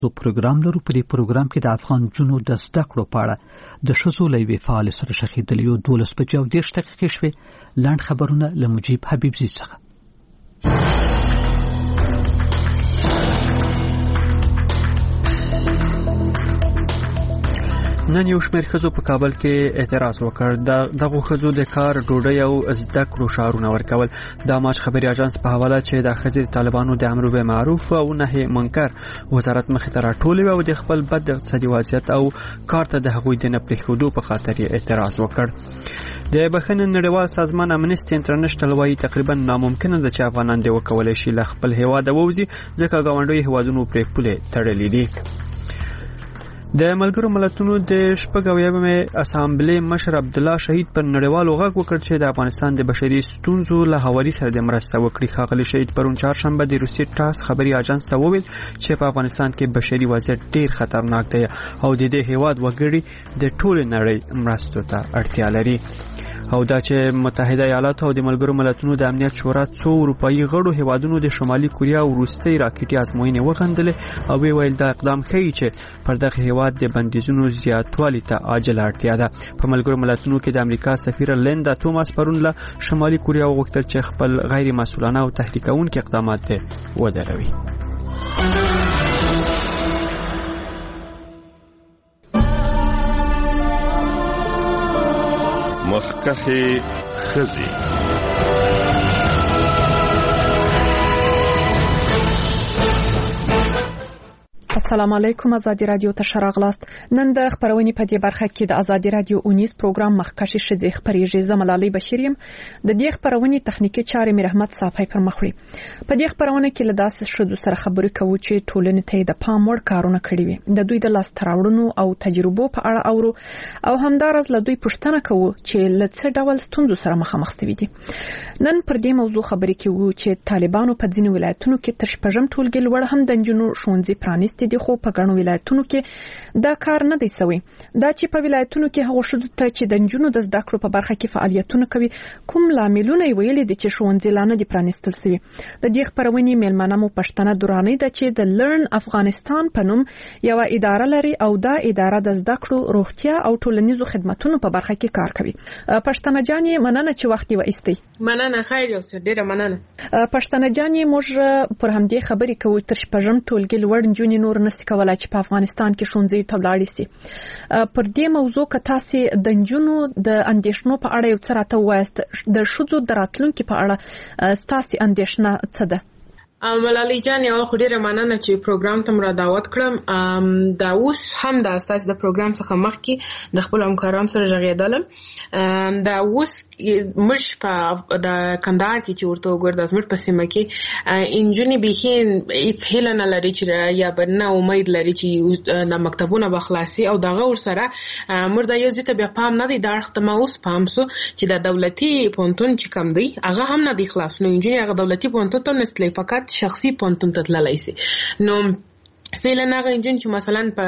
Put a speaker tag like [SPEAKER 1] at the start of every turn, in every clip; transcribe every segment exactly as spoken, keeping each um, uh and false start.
[SPEAKER 1] دو پروګرام لرو. په دې پروګرام کې د افغان جنو د زده کړو په اړه د ښځو له یوې فعالې سره شخېدلې یو دولس بجې او دېرش دقیقې شوې. لنډ خبرونه له مجیب حبیبزي څخه.
[SPEAKER 2] نن یو شمېر ښځو په کابل کې اعتراض وکړ. دغه ښځو د کار، ډوډۍ او زده کړو شعارونه ورکول. د ماچ خبري اژانس په حواله چې د ښځې د طالبانو د امر بالمعروف او نهي منکر وزارت مخې ته راټولې او د خپل بد اقتصادي وضعیت او کار ته د هغوی د نه پرېښودو په خاطر اعتراض وکړ. د بخښنې نړیوال سازمان امنیسټي انټرنیشنل وايي تقریبا ناممکنه ده چې افغانان د وکولای شي له خپل هیواد ووځي ځکه ګاونډي هیوادونو پرې پولې تړلې دي. د ملګرو ملتونو د شپږ اویاومې اسامبلې مشر عبد الله شهید پر نړیوالو غږ وکړ چې د افغانستان د بشري ستونزو له هواري سره د مرسته وکړي. ښاغلي شهید پرون چهارشنبه د روسي ټاس خبري اژانس ته وویل چې په افغانستان کې بشري وضعیت ډیر خطرناک دی او د دې هیواد وګړي د ټول نړۍ مرستو ته اړتیا لري. او دا چې متحده ایالات او د ملګرو ملتونو د امنیت شورا څو اروپایي غړو هیوادونو د شمالي کوریا او روسي راکټي ازموینې وغندلې او ویل دا اقدام ښیي چې پر دغه هیواد د بندیزونو زیاتوالي ته عاجله اړتیا ده. په ملګرو ملتونو کې د امریکا سفیر لیندا توماس پرون له شمالي کوریا وغوښتل چې خپل غیر مسؤلانه او تحریکونکي اقدامات ودروي.
[SPEAKER 3] مخکخي خزي
[SPEAKER 4] السلام علیکم. ازادي رادیو ته شراغلاست. نن د خبرونې په دې برخه کې د ازادي رادیو اونیس پروګرام مخکشي شذې خبريږي. زملالي بشیریم د دې خبرونې تخنیکی چارې مې رحمت صافي پر مخ وړي. په دې خبرونه کې له داسې شذو سره خبرې کوو چې ټولنې ته د پام وړ کارونه کړی وي. د دوی د لاس تراوړونو او تجربو په اړه اورو او همدارس له دوی پوښتنه کوو چې له څه ډول ستونزو سره مخامخ شوي دي. نن پر دې موضوع خبرې کوو چې طالبانو په ځینو ولایتونو کې تر شپږم ټولګي لوړ هم د جنونو ښوونځي پرانیستي دي، خو په ګڼو ولایتونو کې دا کار نه دی شوی. دا چې په ولایتونو کې هغه شوه چې د جنونو د زده کړو په برخه کې فعالیتونه کوي کوم لاملونه ویلي دي چې ښوونځي لانه دي پرانیستل شوی. د دې خبرونې میلمانه مو پښتنه دوراني ده چې د لرن افغانستان په نوم یو اداره لري او دا اداره د زده کړو، روغتیا او ټولنیزو خدماتو په برخه کې کار کوي. پښتنه جانې مننه چې وخت یې وایستي.
[SPEAKER 5] مننه، خیر یو څه ډیره مننه.
[SPEAKER 4] پښتنه جانې موږ پر همدې خبرې کوو تر شپږم ټولګي لوړ جنونو نور نسي کولای چې په افغانستان کې ښوونځي ته ولاړ شي. پر دې موضوع که تاسو د جنونو د اندېښنو په اړه یو څه راته وایست، د شذو د راتلونکو په اړه تاسو اندېښنه څه ده؟
[SPEAKER 5] ملالي جان، یو خو ډیره مننه چې پروګرام ته مرا دعوت کړم. دا اوس هم د اساس د پروګرام څخه مخکې د خپل همکارانو سره ژغېدلم. دا اوس مش په د کندهار کې چې ورته وګور د زموږ په سیمه کې انجونی بهي هیڅ هیله نه لري چې یا بنه امید لري چې د مکتبونو به خلاصي او دغه ور سره موږ د یو ځکه بیا پام نه دی دا ختمه اوس پام سو چې د دولتي پونتون چې کم دی هغه هم نه دی خلاص. نو انجونی هغه دولتي پونتون ته نسلی فقط شخصي پونتون ته تللی سي. نو فعلا هغه انجن چې مثلا په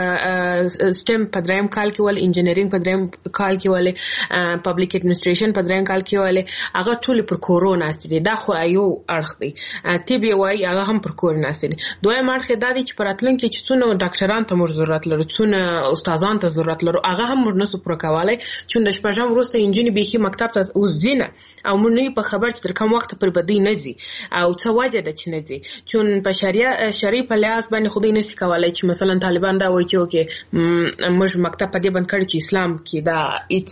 [SPEAKER 5] سټم په دریم کال کې ول انجینرینګ په دریم کال کې ول پبلک اډمنستریشن په دریم کال کې ول هغه ټول پر کورونا ستې دا خو یو اړخ دی. تی بي واي هغه هم پر کورونا ستې. دویم اړخ دا دی چې پراتلون کې چې څونه ډاکټران ته موږ ضرورت لرو، څونه استادان ته ضرورت لرو، هغه هم موږ نسو پر کولای چې د شپږم وروسته انجن بيخي مکتب ته وزینه او موږ نه په خبر چې تر کوم وخت پر بدی نه زی او څه وجه ده چې نه زی چون په شریعه شریف په لحاظ باندې خو دې نه کولای چې مثلا طالبان دا وایي چې اوکې موږ مکتب په دې باندې کړی چې اسلام کې دا هیڅ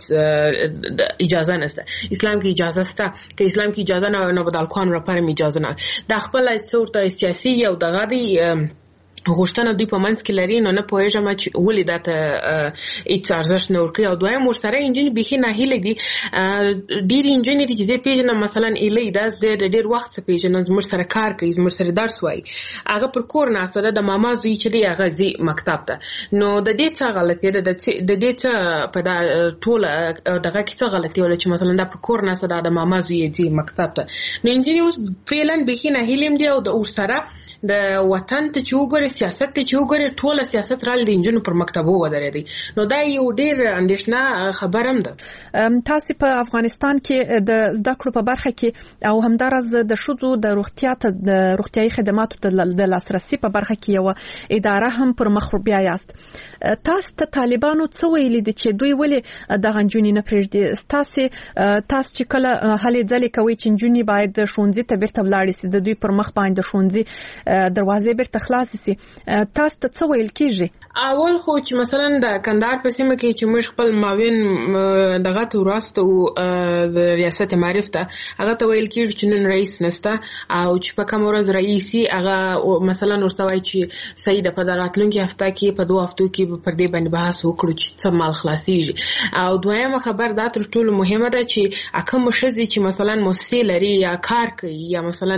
[SPEAKER 5] اجازه نشته، اسلام کې اجازه شته که اسلام کې اجازه نه نه بدل قانون لپاره اجازه نه دا خپل څورته سیاسي او دغه دی غوښتنه دوی په منځ کې لري. نو نه پوهېږم چې ولې دا ته هیڅ ارزښت نه ورکوي. او دویم ورسره انجن بیخي ناهیلې دي. ډېرې انجنې دي چې زه پېژنم مثلا ایلۍ دا زه د ډېر وخت څخه پېژنم، زموږ سره کار کوي، زموږ سره درس وایي، هغه پر کور ناسته ده، د ماما زوی چې دی هغه ځي مکتب ته. نو د دې څه غلطي ده، د دې څه په دا ټوله دغه کې څه غلطي ولا چې مثلا دا پر کور ناسته ده د ماما زوی ځي مکتب ته. نو انجنې اوس فعلا بیخي ناهیلې دي او د ورسره د وطن ته چې وګوري سیاست ته چې وګوري ټول سیاست رال د انجونو پر مکتبو ودرېدي نو دا یو ډیر اندېښنه خبره هم ده.
[SPEAKER 4] تاسو په افغانستان کې د زده کړو په برخه کې او همدارز د شذو د روغتیا ته د روغتيایي خدماتو د لاسرسي په برخه کې یو اداره هم پر مخ بیا یاست. تاسو ته طالبانو څه ویلي دي چې دوی ولې د غنجونی نه پرېږدي؟ تاسو تاسو چې کله هلې ځلې کوي چې جنونی باید شونځي ته بیرته ولاړ شي د دوی پر مخ باندې شونځي دروازې بیرته خلاص شي، تاسو ته څه ویل کیږي؟
[SPEAKER 5] اول خو چې مثلا د کندهار په سیمه کې چې موږ خپل معاون دغه تورست او د ریاست معرف ته هغه ته ویل کیږي چې نن رئیس نسته او چې په کوم ورځ رئیسي هغه مثلا ورته وایي چې سید په دراتلونکي هفته کې په دوه هفتو کې پر دې باندې بحث وکړو چې څه مال خلاصيږي. او دویمه خبر دا تر ټولو مهمه ده چې اکه مشزي چې مثلا مؤسسه لري یا کار کوي یا مثلا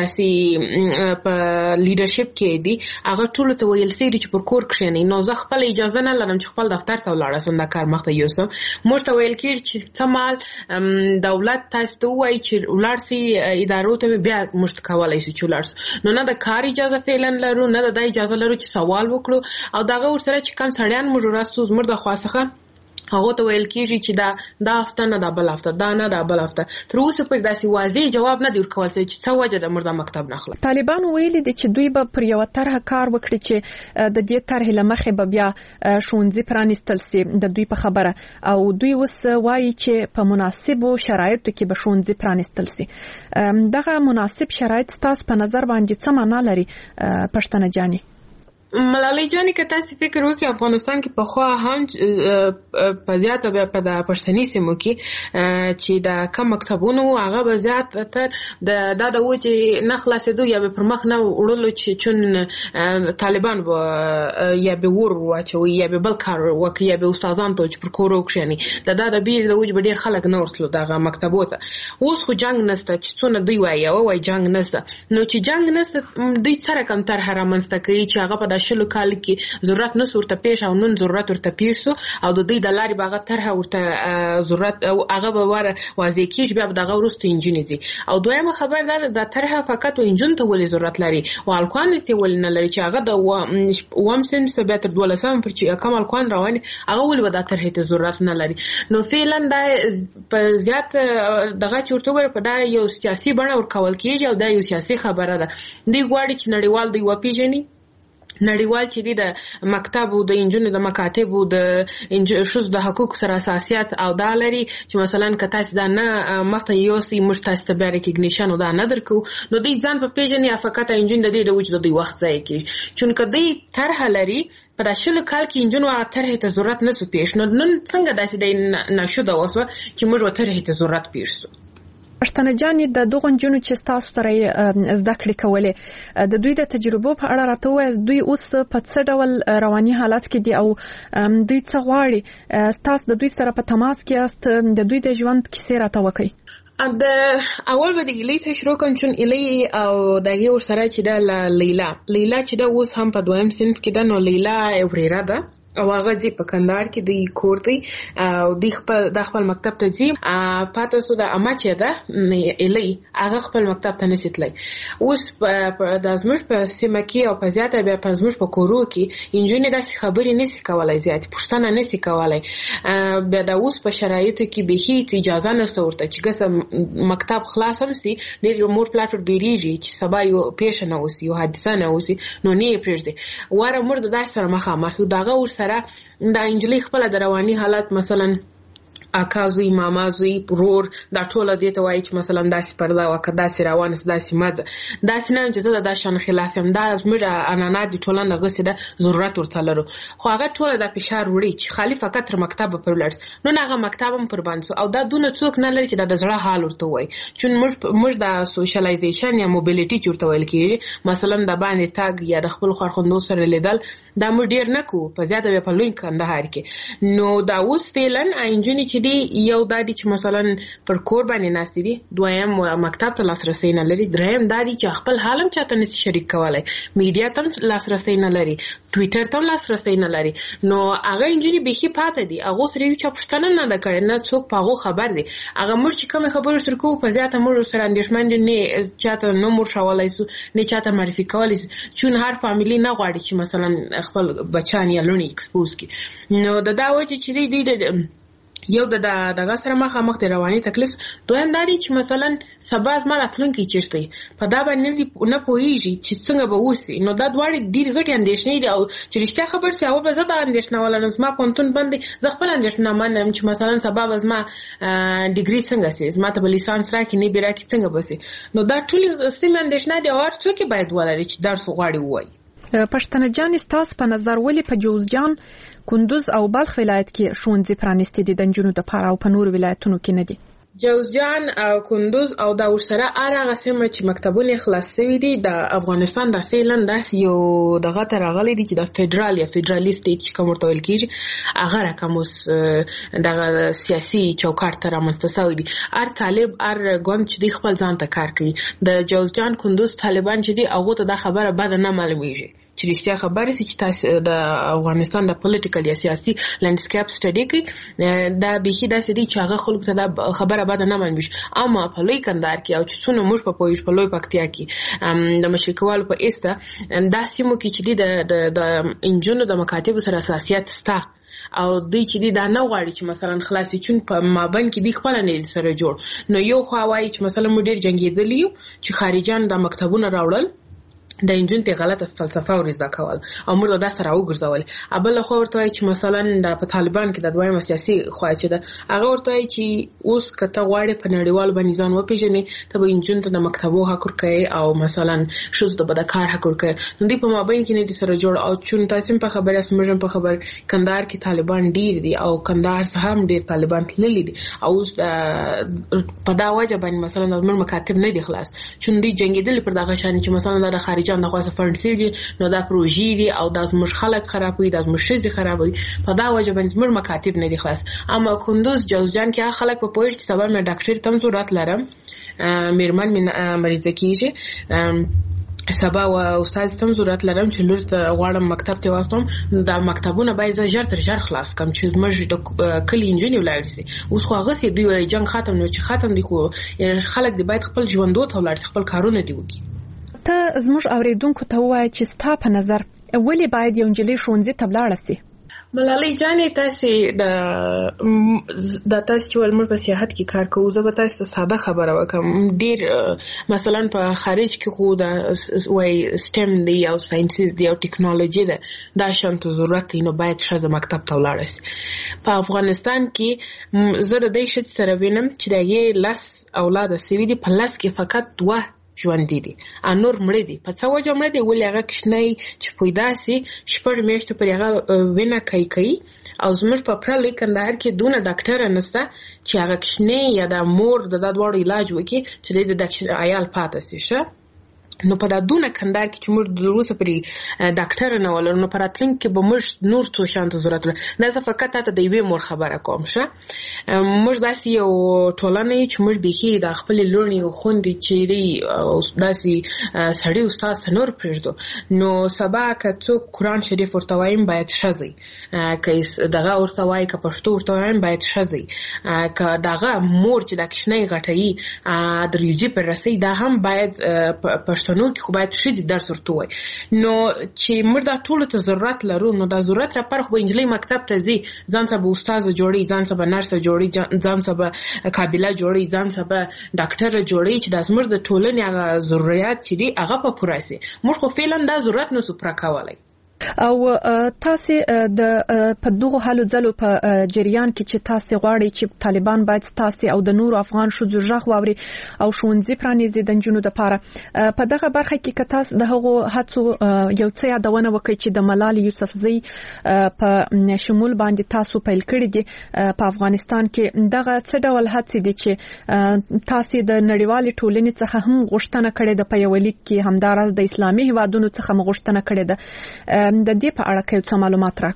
[SPEAKER 5] داسې په لیډرشپ کې دي هغه ټول ته ویل سي چې پر کور کې نو زه خپل اجازه نه لرم چې خپل دفتر ته ولاړ شم د کار مخته یوسم. موږ ته ویل کېږي چې څه مال دولت تاسو ته وایي چې ولاړ سي ادارو ته بیا موږ کولای شو چې ولاړ سو نو نه د کار اجازه فعلا لرو نه د اجازه لرو چې سوال وکړو او داغه ورسره چې کم سړیان موږ راستو زموږ د خاصه هغه ته ویل کېږي چې دا دا هفته نه دا بل هفته دا نه دا بل هفته تر اوسه پر داسې واضح جواب نه دی ورکول چې څه وجه د مرده مکتب نه خلاص.
[SPEAKER 4] طالبان ویلي دي چې دوی به پر یو طرح کار وکړي چې د دې طرح لمخې به بیا شونځي پرانستل سي د دوی په خبره او دوی وس وایي چې په مناسبو شرایطو کې به شونځي پرانستل سي. دغه مناسب شرایط تاسو په نظر باندې څه معنا لري پښتنه جاني؟
[SPEAKER 5] ملالۍ جانې که تاسو فکر وکړئ افغانستان کې په خوا هم په زیاته به په د پښتني سیمو کې چې د کم مکتبونو هغه به زیات تر د دا د وجه نه خلاصېدو یا به پر مخ نه وړلو چې چون طالبان به یا به ور واچوي یا به بل کار وکړي یا به استادان ته چې پر کور وکړي د دا د بیر د وجه به ډېر خلک نه ورتلو دغه مکتبو ته. اوس خو جنگ نسته چې څونه دوی وایي او وایي جنگ نسته نو چې جنگ نسته دوی څه رقم طرح رامنځته کوي چې هغه په شلو کال کې ضرورت نه ورته پیښ او نن ضرورت ورته پیښ سو او د دې د لارې باغ طرح ورته ضرورت او هغه به وره واضح کیږي بیا دغه ورسته انجینیزي. او دویمه خبر دا د طرح فقط انجین ته ولې ضرورت لري او الکوان ته ولې نه لري چې هغه د وام سن سبت دولسم پر چې کمال کوان روان هغه ولې د طرح ته ضرورت نه لري. نو فعلا دا په زیات دغه چورته په دا یو سیاسي بڼه ورکول کیږي او دا یو سیاسي خبره ده. دی غواړي چې نړیوال دی وپیژني نړیوال چې دی د مکتب او د انجونو د مکاتب او د شوز د حقوق سره اساسيات او دا لري چې مثلا کته دا نه مخته یو سي مشتاسته به ریکګنیشن او دا نه درکو نو د ځان په پیژنې یا فقط انجون د دې د وجود د وخت ځای کې چون کدی طرح لري په داشلو کال کې انجونو طرح ته ضرورت نه سو پیښ نو نن څنګه داسې د نشو د وسو چې موږ طرح ته ضرورت پیښ سو.
[SPEAKER 4] پښتنه جانې د دغه جنونو چې تاسو سره زده کړې کولې د دوی د تجربو په اړه راته وایي دوی اوس په څه ډول رواني حالت کې دي او دوی څه غواړي تاسو د دوی سره په تماس کې یاست د دوی د ژوند کیسې راته وکړئ.
[SPEAKER 5] د اول به د ایلی ته شروع کوم چون ایلی او دغه ور سره چې د لیلا لیلا چې د اوس هم په دویم صنف کې د نو لیلا وريره ده او هغه ځي په کندهار کې د کور دی او د خپل د خپل مکتب ته ځي پاتې سو د اما چې ده ایلی هغه خپل مکتب ته نسیتلی اوس په د ازمش په سیمه کې او په زیاته به په ازمش په کورو کې انجینر داسې خبرې نسی کولای زیات پښتنه نسی کولای به د اوس په شرایطو کې به هیڅ اجازه نه ورته چې ګس مکتب خلاص هم سي ډېر مور پلاټر بیریږي چې سبا یو پیښه نه وسی یو حادثه نه وسی نو نه پرېږدي واره مرده داس سره مخامخ دغه ور سره د انجلي خپل د رواني حالت مثلا اکازوی مامازوی پرور دا ټوله دې ته وایي چې مثلا داسې پردا وکړه داسې روانه داسې مزه داسې نه چې زه د شان خلاف هم دا زموږ انانا د ټولنه غوسه ده ضرورت ورته لرو خو هغه ټوله د فشار وړي چې خالی فقط تر مکتب پر ولرس نو هغه مکتب هم پر باندې او دا دونه څوک نه لري چې د زړه حال ورته وایي چون موږ موږ د سوشلایزیشن یا موبیلیټي چورته ویل کیږي مثلا د باندې تاګ یا د خپل خارخوندو سره لیدل دا موږ ډیر نه کو په زیاته په لوی کندهار کې نو دا اوس فعلا انجونی چې چې دی یو د دې چې مثلا پر کور باندې ناست دي، دویم مکتب ته لاسرسي نه لري، دریم د دې چې خپل حالم چاته نشي شریک کولای، میډیا ته لاسرسي نه لري، ټوئیټر ته لاسرسي نه لري. نو هغه انجینری به خي پاتې دي، هغه سره یو چا پښتنه نه د کړي، نه څوک پاغو خبر دي. هغه مر چې کوم خبرو سره کو په ذاته مر سره اندیشمن دي، نه چاته نو مر شوالای سو، نه چاته معرفي کولای سو، چون هر فامیلی نه غواړي چې مثلا خپل بچان یا لونی ایکسپوز کی. نو د دا وجه چې دی د یو د دغه سره مخامخ د رواني تکلیف، دویم دا دی چې مثلا سبا زما راتلونکي چیرته په دا باندې نه پوهیږي چې څنګه به وسی. نو دا دواړه ډېر غټ اندیشنې دي، او چې رښتیا خبر سي او به زه دا اندیشنه ولرم زما پونتون باندې زه خپل اندیشنه منم چې مثلا سبا به زما ډیګري څنګه سي، زما ته لیسانس راکې نه بیره کې څنګه بسي. نو دا ټول سیم اندیشنه دي، او هر څوک باید ولري چې درس غواړي وای.
[SPEAKER 4] پښتنه جان ستاسو په نظر ولې په جوزجان، کندوز او بلخ ولایت کې ښوونځي پرانیستي دي د نجونو لپاره او په نورو ولایتونو کې نه دي؟
[SPEAKER 5] جوزجان او کندوز او دا ورسره هغه سیمه چې مکتبونه خلاص شوي دي د افغانستان د فعلا داس یو دغه تر غلي دي چې د فدرال یا فدرالي سټیټ چې کوم ورته ویل کیږي، هغه رقم اوس د سیاسي چوکاټ تر مستساوي دي. هر طالب هر ګوند چې دی خپل ځان ته کار کوي. د جوزجان کندوز طالبان چې دی هغه ته د خبره بعد نه معلومیږي چې رښتیا خبره سي چې تاسو د افغانستان د پولیټیکل یا سیاسي لانډسکیپ سټډي کوي، دا به هي د سدي چې هغه خلکو ته د خبره بعد نه معلومیږي. اما په لوی کندهار کې او چې څونه موږ په پوهیږ په لوی پکتیا کې د مشرقوالو په ایسته دا سیمو کې چې دی د د انجونو د مکاتب سره اساسيات ستا، او دوی چې دی دا نه غواړي چې مثلا خلاصي چون په مابین کې دی خپل نه سره جوړ. نو یو خو وایي چې مثلا موږ ډیر جنگیدلی چې خارجان د مکتبونو راوړل، د انجن ته غلطه فلسفه او رزدا کول، او موږ دا سره وګرځول. ابل خو ورته چې مثلا د په طالبان کې د دویم سیاسي خو چې ده هغه ورته چې اوس کته غواړي په نړیوال باندې ځان وپیژني، ته به انجن ته د مکتبو حق ورکړي او مثلا شوز د بدکار حق ورکړي. نو دی په مابین کې نه دي سره جوړ، او چون تاسو په خبره سمجم په خبر کندهار کې طالبان ډیر دي او کندهار څخه هم ډیر طالبان تللي دي، او په دا وجه باندې مثلا د مکاتب نه دي خلاص، چون دی جنگیدل پر دغه شان چې مثلا د خارج د خواسته فند سیږي. نو دا پروژې دي او د زموږ خلک خرابوي، د زموږ شذ خرابوي، په دا وجه باندې زموږ مکاتب نه دي خلاص. اما کندوز جوزجان کې خلک په پوهې چې سبا مې ډاکټر تم ضرورت لرم، میرمن من مریضه کیږي، سبا و استاد تم ضرورت لرم چې لور ته غواړم مکتب ته واستم، د مکتبونه باید ژر تر ژر خلاص کم چې زموږ د کلی انجینر ولاړ شي. اوس خو هغه سي دوی جنگ ختم نو چې ختم دي، خو خلک دی باید خپل ژوندو ته ولاړ خپل کارونه دی وکړي.
[SPEAKER 4] ته زموږ اوریدونکو ته وایي چې ستا په نظر ولې باید یو نجلۍ ښوونځي ته ولاړه شي؟
[SPEAKER 5] ملالۍ جانې تاسو د د تاسو چې ولمر په سیاحت کې کار کوو، زه به تاسو ته ساده خبره وکم. ډیر مثلا په خارج کې خو د وای سټم دی او ساينسز دی او ټیکنالوژي ده، دا شانته ضرورت نو باید شزه مکتب ته ولاړ شي. په افغانستان کې زه د دې شت سره وینم چې دا یې لاس اولاد سوي دي، په لاس کې فقط دوه ژوند دي، انور مړ دي. په څو وجه مړ دي؟ ولې هغه کښنی چې پیدا سي شپږ میاشتې پر هغه وینه کوي کوي، او زموږ په پرلې کندهار کې دونه ډاکټر نشته چې هغه کښنی یا د مور د دوړو علاج وکړي چې د ډاکټر عیال پاتې شي. شه نو په دونه کندهار کې چې موږ د روسه پرې ډاکټر نه ولر، نو پراتلین کې به موږ نور څه شانت ضرورت لري. نه زه فقط ته د یوې مور خبره کوم. شه موږ داسې یو ټولنه چې موږ به د خپل لورنی او خوندې چې داسې سړی استاد تنور پرېږدو، نو سبا که څوک قرآن شریف ورته وایم باید شزي، که دغه ورته وای که پښتو ورته وایم باید شزي، که دغه مور چې د کښنۍ غټي د ریوجي پر رسي دا هم باید پښتو نو کې خو باید شې درس ورته وای. نو چې موږ دا ټول ته ضرورت لرو، نو دا ضرورت را پر خو انجلۍ مکتب ته ځي، ځان سبا استاد جوړي، ځان سبا نرس جوړي، ځان سبا قابله جوړي، ځان سبا ډاکټر جوړي، چې د زموږ د ټولنې هغه ضرورت چې دی هغه په پوره سي. موږ خو فعلا دا ضرورت نو سپرا کولای.
[SPEAKER 4] او تاسو د په دغه حالو ځلو په جریان کې چې تاسو غواړئ چې طالبان باید تاسو او د نور افغان شوزو ژغ واوري او ښوونځي پرانیزي د جنونو لپاره، په دغه برخه کې که تاسو د هغو هڅو یو څه یادونه وکړئ چې د ملالۍ یوسفزۍ په شمول باندې تاسو پیل کړی دي په افغانستان کې، دغه څه ډول هڅې دي چې تاسو د نړیوال ټولنې څخه هم غوښتنه کړې ده په یو لیک کې، همدارس د اسلامي هیوادونو څخه غوښتنه کړې ده، د دې په اړه کې څه معلومات راکړي؟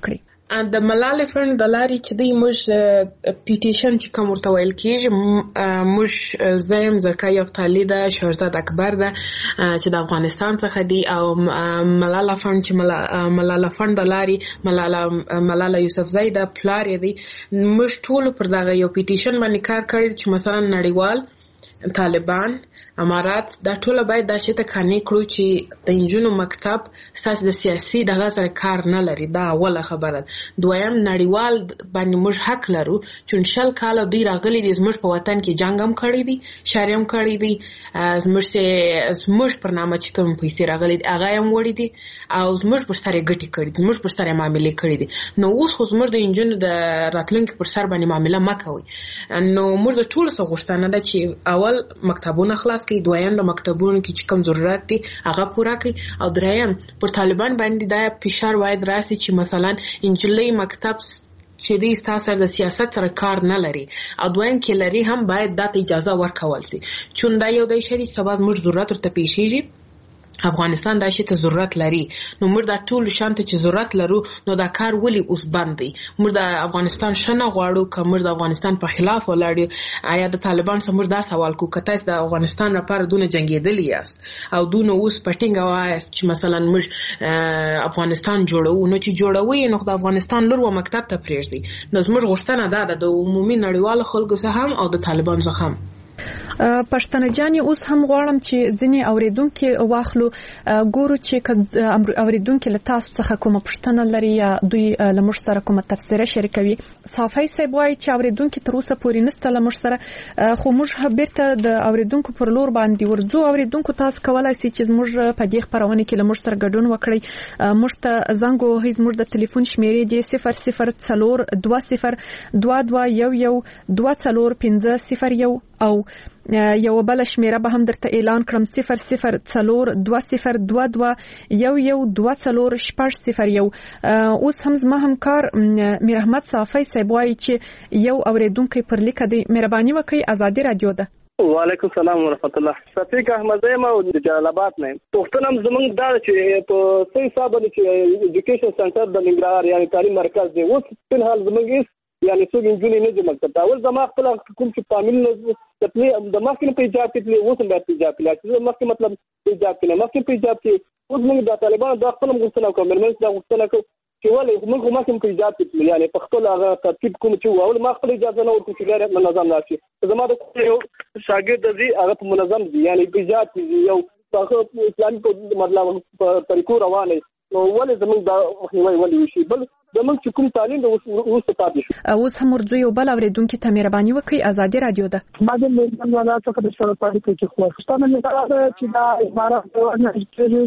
[SPEAKER 5] د ملالۍ فنډ د لارې چې دی موږ پیټیشن چې کوم ورته ویل کېږي موږ زیم زکای افتالي ده شهزاد اکبر ده چې د افغانستان څخه دی او ملاله فنډ چې ملاله فنډ د لارې ملاله ملاله یوسفزۍ ده پلار یې دی موږ ټول پر دغه یو پیټیشن باندې کار کړی چې مثلا نړیوال طالبان امارات دا ټول باید دا شی ته کانې کړو چې د انجونو مکتب ساس د سیاسي دغه سره کار نه لري دا اوله خبره دویم نړیوال باندې موږ حق لرو چې شل کال دوی راغلي دي زموږ په وطن کې جنگ هم کړی دي شریام کړی دي زموږ سه زموږ پر نامه چې کوم پیسې راغلي دي هغه هم وړي دي او زموږ پر سره ګټي کړی دي زموږ پر سره معاملې کړی دي نو اوس خو زموږ د انجونو د راتلونکو پر سر باندې معاملې مکوي نو موږ د ټول څه غوښتنه ده چې اول مکتبونه خلاص کړي دویم د مکتبونو کې چې کوم ضرورت دي هغه پوره کړي او دریم پر طالبان باندې دا فشار واید راسي چې مثلا انجلۍ مکتب چې دې ستاسو د سیاست سره کار نه لري او دویم کې لري هم باید د اجازه ورکول شي چون دا یو د شری سبب موږ ضرورت ورته پیښیږي افغانستان دا شی ته ضرورت لري نو موږ دا ټول شانته چې ضرورت لرو نو دا کار ولي اوس باندې موږ د افغانستان شنه غواړو که موږ د افغانستان په خلاف ولاړو آیا د طالبان سره موږ دا سوال کو کته د افغانستان لپاره دونه جنگیدلی یاست او دونه اوس پټینګ وایست چې مثلا موږ افغانستان جوړو نو چې جوړوي نو د افغانستان لور و مکتب ته پریږدي نو زموږ غوښتنه ده د عمومي نړیوال خلکو څخه هم او د طالبان څخه هم
[SPEAKER 4] پښتنه جاني اوس هم غواړم چې ځینې اوریدونکو واخلو ګورو چې اوریدونکو له تاسو څخه کومه پښتنه لري یا دوی له موږ سره کومه تفسیر شریکوي صافي صاحب وايي چې اوریدونکو تر اوسه پورې نسته له موږ سره خو موږ بیرته د اوریدونکو پر لور باندې ورځو اوریدونکو تاسو کولای شئ چې موږ په دې خبرونه کې له موږ سره ګډون وکړئ موږ ته زنګ وهئ موږ د ټلیفون شمیرې دی صفر صفر څلور دوه صفر دوه دوه یو یو دوه څلور پنځه صفر یو او یو بل شمیره به هم درته اعلان کړم صفر صفر څلور دوه صفر دوه دوه یو یو دوه څلور شپږ صفر یو اوس هم زما همکار میر احمد صافی صاحب وايي چې یو اوریدونکو پر لیکه دی مهرباني وکړئ ازادي رادیو ده
[SPEAKER 6] وعلیکم السلام ورحمت الله صفیق احمد زما او جلال آباد نه پښتنم زمونږ دا چې په صحیح حساب چې ایجوکیشن سنټر د ننګرهار یعنی تعلیم مرکز دی اوس په حال زمونږ یعنی څنګه انجونې نه جمع کړه اول زما خپل کوم چې فامیل تپلی د مخکې په ایجاب کې اوس هم په ایجاب کې چې مخکې مطلب ایجاب کې مخکې په ایجاب کې اوس موږ د طالبانو د خپل غوښتنه کوم مرمنځ د غوښتنه کوم چې ولې موږ مخکې په ایجاب کې یعنی په خپل هغه ترتیب کوم چې اول ما خپل اجازه نه ورکړم چې لري منظم راشي زما د یو شاګرد دی هغه په منظم دی یعنی په ایجاب کې یو په اسلامي په مطلب په طریقو روانه نو ولې زموږ د مخنیوي ولې شي بل زموږ چې کوم تعلیم د اوس پاتې شو
[SPEAKER 4] اوس هم ورځو یو بل اوریدونکو ته مهرباني وکړئ ازادي رادیو ده
[SPEAKER 7] ما د نن ولا څه د سره پاتې کې چې خو ستاسو نه دا چې دا امارات نه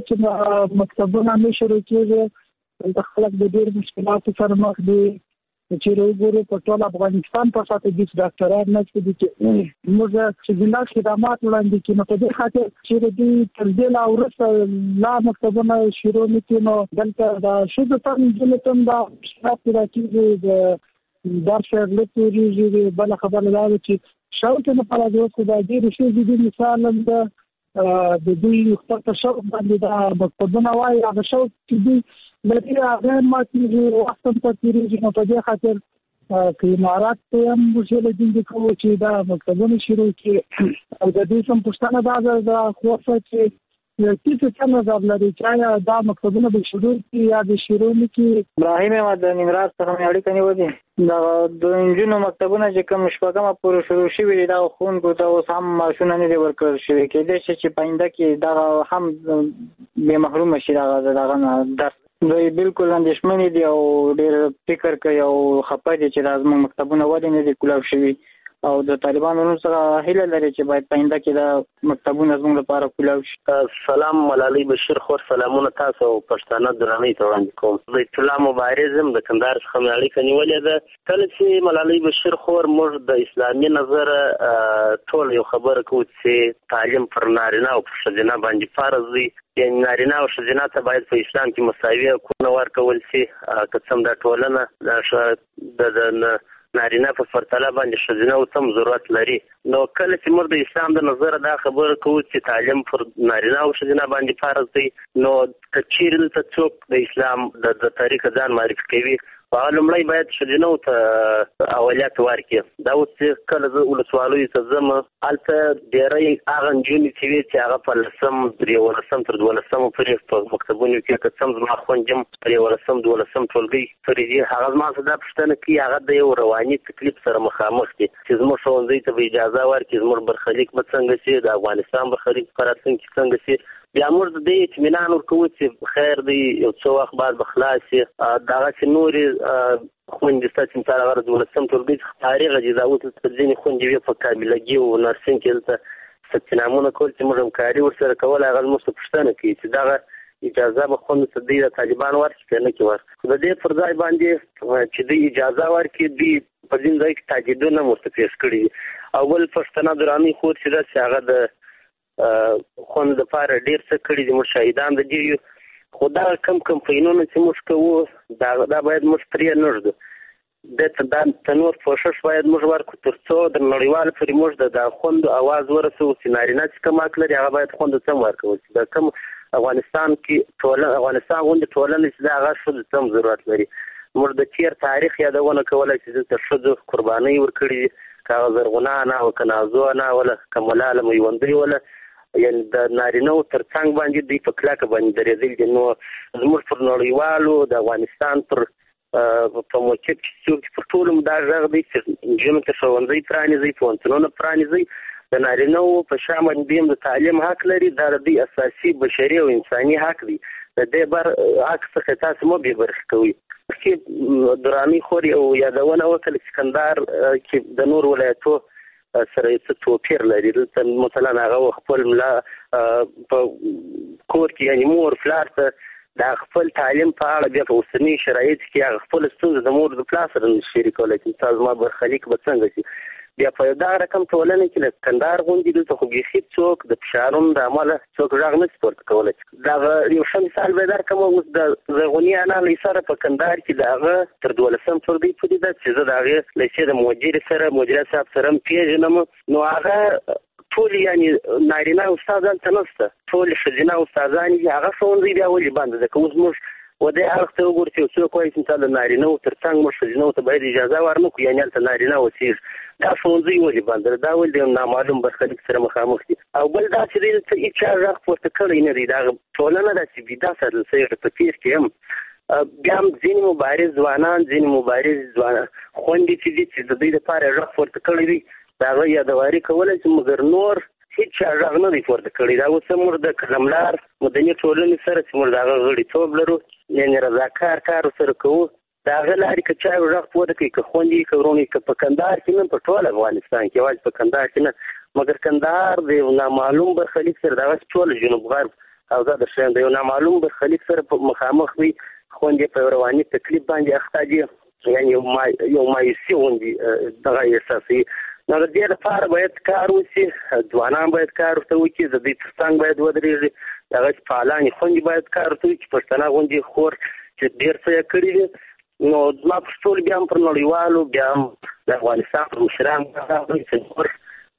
[SPEAKER 7] چې مکتبونه نه شروع کیږي د خلک د ډېر مشکلاتو سره مخ دي چې وګورو په ټول افغانستان په ساته د ډاکټرانو نه چې موږ چې د خدمات وړاندې کینو په دې خاطر چې د تر دې لا ورسره لا مکتبونه شروع نکینو دلته دا شوه تم دلته دا شاته راکېږي د درس لټوري بل خبره دا چې شاوته نه پر راځي دا ډېر شي د مثال د د دې خپل شوق باندې دا مکتبونه وایي هغه شوق چې دی لکه هغه ما چې وختم ته تیریږي نو په دې خاطر چې امارات ته هم وشل دي کوم چې دا مکتبونه شروع کړي او د دې سم پښتنه دا دا خوښه چې کیسه څنګه ځابلري چې دا مکتبونه به شروع کړي یا به شروع نکړي
[SPEAKER 8] ابراهیم احمد د نیمراز څخه مې اړیکه نیولې دا د انجونو مکتبونه چې کوم شپږمه پورې شروع شوي دا خونکو ته اوس هم ماشونه نه دی ورکړل شوي کېدای شي چې پاینده کې دا هم به محروم شي دا دغه درس دوی بالکل اندېښمنې دي او ډېر فکر کوي او خپه دي چې دا زموږ مکتبونه ولې نه دي کولاو شوي او د طالبانو سره هیله لري چې باید پاینده کې دا مکتبونه زموږ لپاره کولاو شي
[SPEAKER 9] سلام ملالۍ بشیر خور سلامونه تاسو او پښتانه درنۍ ته وړاندې کوم د اطلاع مبارزم د کندهار څخه مې اړیکه نیولې ده کله چې ملالۍ بشیر خور موږ د اسلامي نظر ټول یو خبره کوو چې تعلیم پر نارینه او پر ښځینه باندې فرض دی یعنې نارینه او ښځینه ته باید په اسلام کې مساوي حقونه ورکول شي که څه هم دا ټولنه د نارینه په پرتله باندې ښځینه اوس هم ضرورت لري نو کله چې موږ د اسلام د نظره دا خبره کوو چې تعلیم پر نارینه او ښځینه باندې فرض دی نو که چیرې دلته څوک د اسلام د طریقه ځان معرفي کوي هغه لومړی باید ښځینو ته اولویت ورکړي. دا اوس کله زه ولسوالیو ته ځم هلته ډېری هغه نجونې چې وي چې هغه په لسم تر یولسم تر دولسمو پورې په مکتبونو کې که څه هم زما خویندې هم پر یولسم دولسم ټولګۍ پورې دي، هغه زما څخه دا پوښتنه کوي هغه د یو رواني تکلیف سره مخامخ دي چې زموږ ښوونځي ته به اجازه ورکړي، زموږ برخلیک به څنګه شي، د افغانستان برخلیک په راتلونکي کې څنګه شي. بیا موږ د دې اطمینان ورکوو چې خیر دی یو څو وخت بعد به خلاص شي. دغه چې نورې خویندې ستا چې مثال هغه دولسم ټولګۍ څخه فارغه دي، دا اوس ځینې خویندې وې په کاملګي او نرسنګ کې دلته ثبتنامونه کول چې موږ همکاري ورسره کول، هغه زموږ څخه پوښتنه کوي چې دغه اجازه به خویندو ته دوی د طالبان ورکړي که نه کړي ورکړي. د دې پر ځای باندې چې دوی اجازه ورکړي دوی په ځینې ځای کې تاکیدونه هم ورته پیش کړي دي. او بل پښتنه دراني خور چې ده چې هغه د خوند دپاره ډېر څه کړي دي، موږ شاهدان د دې یو، خو دا کم کمپاینونه چې موږ کوو دا دا باید موږ پرې نه ږدو. د ته دا تنور پوښښ باید موږ ورکړو تر څو د نړیوال پورې موږ د دا خوندو اواز ورسوو چې نارینه چې کوم حق لري هغه باید خوندو ته هم ورکول شي. دا کوم افغانستان کې ټولنه افغانستان غوندې ټولنه چې دا هغه ښځو ته هم ضرورت لري. موږ د تېر تاریخ یادونه کولی چې دلته ښځو قربانۍ ورکړي دي، که هغه زرغونه انا وه که نازو انا وله که ملاله میوندۍ وله، یعنې د نارینهو تر څنګ باندې دوی په کلکه باندې درېدلي دي. نو زموږ پر نړیوالو د افغانستان پر په موقف چې څوک پر ټولو دا غږ دی چې نجونو ته ښوونځي پرانیزئ، پوهنتونونه پرانیزئ، د نارینهو په شا باندې دوی هم د تعلیم حق لري. دا د دوی اساسي بشري او انساني حق دی. د دې بر حق څخه تاسو مه بې برخې کوئ. مخکې دراني خور یو یادونه وکړه چې کندهار کې د نور ولایتو سره څه توپیر لري. دلته مثلا هغه خپل ملا په کور کې یعنې مور پلار ته د خپل تعلیم په اړه بیا په اوسني شرایطو کې هغه خپله ستونزه د مور د پلار سره نه شي شریکولی چې ستا زما برخلیک به څنګه شي. بیا په دغه رقم ټولنه کې د کندهار غوندې دلته خو بیخي څوک د فشارونو د امله څوک غږ نه شي پورته کولی. دغه یو ښه مثال به یې درکړم. اوس د زرغونې انا له سره په کندهار کې د هغه تر دولسم ټولګۍ پورې ده چې زه د هغې لیسې د مدیر سره مدیریت صاحب سره هم پېژنم. نو هغه ټول یعنې نارینه استادان ته نشته، ټول ښځینه استادان دي. هغه ښوونځی بیا ولې بند ده؟ که اوس موږ و دې اړخ ته وګورو چې څوک وایي چې مثال د نارینهو تر څنګ موږ ښځینهو ته باید اجازه ورنکړو، یعنې هلته نارینه اوسېږي. دا ښوونځی ولې بند ده؟ دا ولې د نامعلوم برخلیک سره مخامخ دي. او بل دا چې دی دلته هېچا غږ پورته کړی نه دی. دا ټولنه داسې بیده ساتل شوې په تېر کې هم. بیا هم ځینې مبارز ځوانان ځینې مبارز ځوانان خویندې چې دي چې د دوی دپاره غږ پورته کړی دی، د هغه یادواري کولی چې مګر نور هېچا غږ نه دی پورته کړی. دا اوس موږ د قلملار مدني ټولنې سره چې موږ د هغه غړیتوب لرو، یعنې رضاکار کار ورسره کوو، د هغه لارې که چا غږ پورته کړي، که خویندې که ورونې، که په کندهار کې نه په ټول افغانستان کې، یوازې په کندهار کې نه، مګر کندهار د یو نامعلوم برخلیک سره دغسې ټول جنوب غرب او دا د شیان د یو نامعلوم برخلیک سره په مخامخ وي. خویندې په رواني تکلیف باندې اخته دي، یعنې یو مایوسي غوندې دغه احساسوي. نو د دې لپاره باید کار وشي، ځوانان باید کار ورته وکړي، د دوی تر څنګ باید ودرېږي، دغسې فعالانې خویندې باید کار ورته وکړي. پښتنه غوندې خور چې ډېر څه یې کړي دي. نو زما په ټول بیا هم پر نړیوالو بیا هم د افغانستان پر مشران راغلي چې نور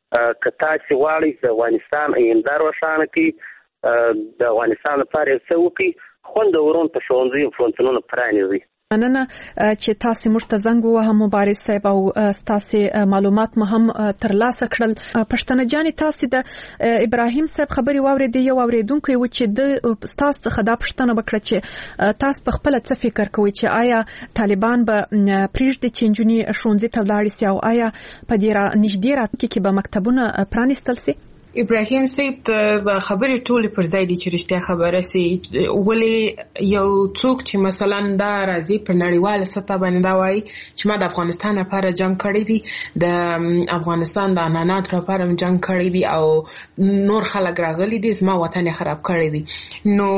[SPEAKER 9] که تاسې غواړئ چې د افغانستان آینده روښانه کړي، د افغانستان لپاره یو څه وکړي، خویندو ورونو ته ښوونځي او پوهنتونونه پرانیزئ.
[SPEAKER 4] مننه چې تاسو موږ ته زنګ ووهه مبارز صاحب، او تاسو معلومات مو هم ترلاسه کړل. پښتنه جانې تاسو د ابراهیم صاحب خبري واورېدې، یو اوریدونکو و چې د تاسو څخه دا پښتنه وکړه چې تاسو په خپل څه فکر کوئ چې آیا طالبان به پریږدي چې نجونې ښوونځي ته ولاړې شي، او آیا په دې را نږدې راتلونکي کې به مکتبونه پرانیستل شي؟
[SPEAKER 5] ابراهیم صاحب ته خبرې ټولې پر ځای دي چې رښتیا خبره سي. ولې یو څوک چې مثلا دا راځي په نړیواله سطح باندې دا وایي چې ما د افغانستان لپاره جنگ کړی دی، د افغانستان د عنعناتو لپاره جنگ کړی دی، او نور خلک راغلي دي زما وطن یې خراب کړی دی. نو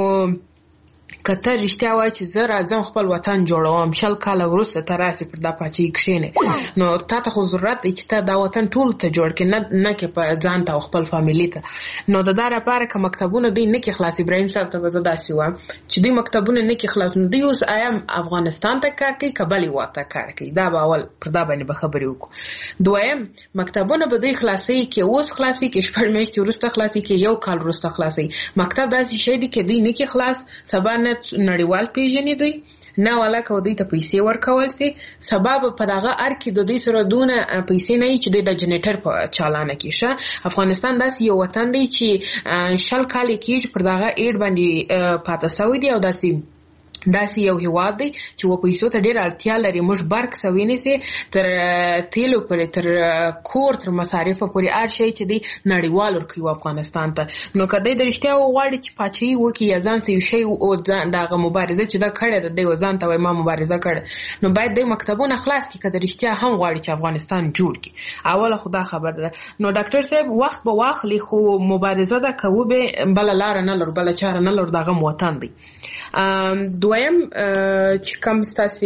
[SPEAKER 5] کته رښتیا وایي چې زه راځم خپل وطن جوړوم، شل کاله وروسته ته راسې پر دا پاچۍ کښېنې، نو تا ته خو ضرورت دی چې ته دا وطن ټولو ته جوړ کړې، نه نه کې په ځان ته او خپل فامیلي ته. نو د دا لپاره که مکتبونه دوی نه کې خلاص، ابراهیم صاحب ته به زه داسې وایم چې دوی مکتبونه نه کې خلاص، نو دوی اوس آیا افغانستان ته کار کوي که بلې هېواد ته کار کوي؟ دا به اول پر دا باندې به خبرې وکړو. دویم، مکتبونه به دوی خلاصوي کې اوس خلاصوي کې شپږ میاشتې وروسته خلاصوي کې یو کال وروسته خلاصوي. مکتب داسې شی دی چې دوی نه کې خلاص، سبا نه نړیوال پیژنې دوی نه ولا کو دوی ته پیسې ورکول سي سبب په دغه ار کې د دوی سره دونه پیسې نه چې د جنریټر په چالانه کې شه. افغانستان داسې یو وطن دی چې شل کال کې پر دغه ایډ باندې پاتې شوی دی او داسې داسې یو هیواد دی چې و پیسو ته ډېر اړتیا لري. موږ برق سوي نه سي تر تیلو پورې تر کور تر مصارفو پورې هر شی چې دی نړیوال ورکوي افغانستان ته. نو که دی د رښتیا وغواړي چې پاچاهي وکړي یا ځان ته یو شی او دغه مبارزه چې دا کړې ده دی ځان ته وایي ما مبارزه کړې نو باید دی مکتبونه خلاص کړي که د رښتیا هم غواړي چې افغانستان جوړ کړي. اوله خو دا خبره ده. نو ډاکټر صاحب وخت به واخلي خو مبارزه ده که وبې بله لاره نه لرو بله چاره نه لرو دغه مو وطن دی. دویم چې کوم ستاسي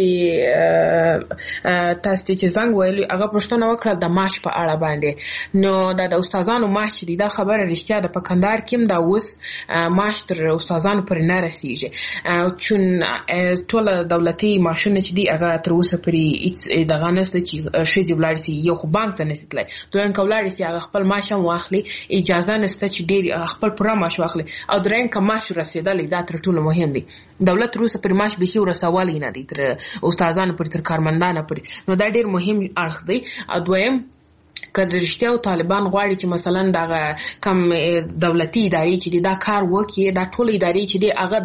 [SPEAKER 5] تاسو چې څنګه ویلي هغه پښتنه وکړه د معاش په اړه باندې نو د استادانو معاش دی دا خبره رښتیا د پکندار کې دا اوس معاش تر استادانو پر نه رسیږي چون ټول دولتي معاشونه چې دی هغه تر اوسه پرې دغه نسته چې شي جبلار سي یو خو بانک ته نسیتلای دوی کولای سي هغه خپل معاش هم واخلي اجازه نسته چې ډیر خپل پوره معاش واخلي او درین که معاش رسیدل دا تر ټولو مهم دی. دولت روسه پر معاش به ورسوالي نه دي تر استادانو پر تر کارمندانو پر نو دا ډیر مهم اړخ دی. او دویم که د رښتیا او طالبان غواړي چې مثلا دغه کم دولتي ادارې چې دا کار وکړي دا ټول ادارې چې دی هغه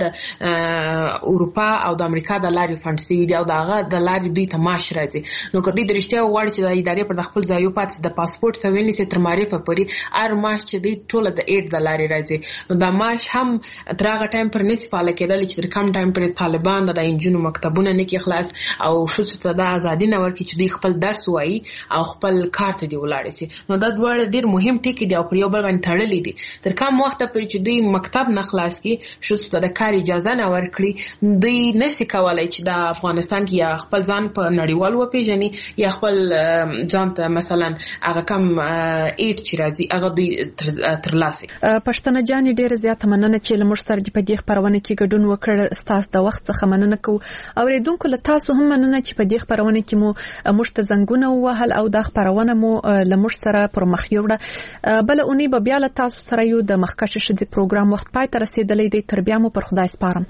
[SPEAKER 5] د اروپا او د امریکا د لارې فند شوي دي او دغه د لارې دوی ته معاش راځي. نو که دوی د رښتیا غواړي چې د ادارې پر د خپل ځای پاتې د پاسپورت سوي نیسي تر معرفه پورې هر معاش چې دی ټول د ایډ د لارې راځي نو دا معاش هم تر هغه ټایم پر نسي فعاله کېدلی چې تر کم ټایم پورې طالبان د انجونو مکتبونه نه کړي خلاص او ښځو ته د ازادي نه ورکړي چې دوی خپل درس ووایي او خپل کار ته دی ولاړ سي. نو دا دواړه ډیر مهم ټکي دي او پر یو بل باندې تړلي دي. تر کوم وخت پورې چې دوی مکتب نه خلاص کړي شوڅ ته د کار اجازه نه ورکړي دوی نسي کولای چې د افغانستان کې یا خپل ځان په نړیوال وپیژني یا خپل ځان ته مثلا هغه کم ایټ چې راځي هغه دوی ترلاسه.
[SPEAKER 4] پښتنه جان ډیر زیات مننه چې لمر سره په دې خبرونه کې ګډون وکړ. ستاسو د وخت څخه مننه کوم. اوریدونکو له تاسو هم مننه چې په دې خبرونه کې مو مشت زنګونه وهل او د خبرونه مو لمر سره پر مخ یوړه. بل اونۍ به بیا له تاسو سره یو د مخکښ شدي پروګرام وخت پای ته رسیدلې دی. تر بیا مو پر خدای سپارم.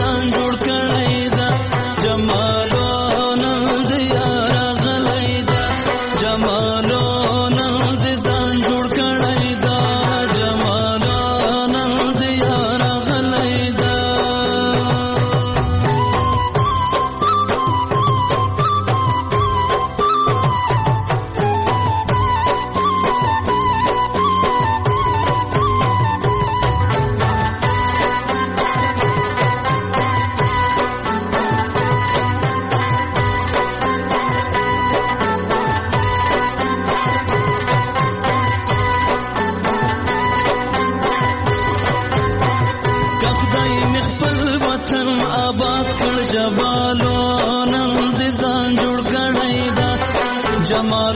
[SPEAKER 10] جمالو نن دې یار غلې دا زمانو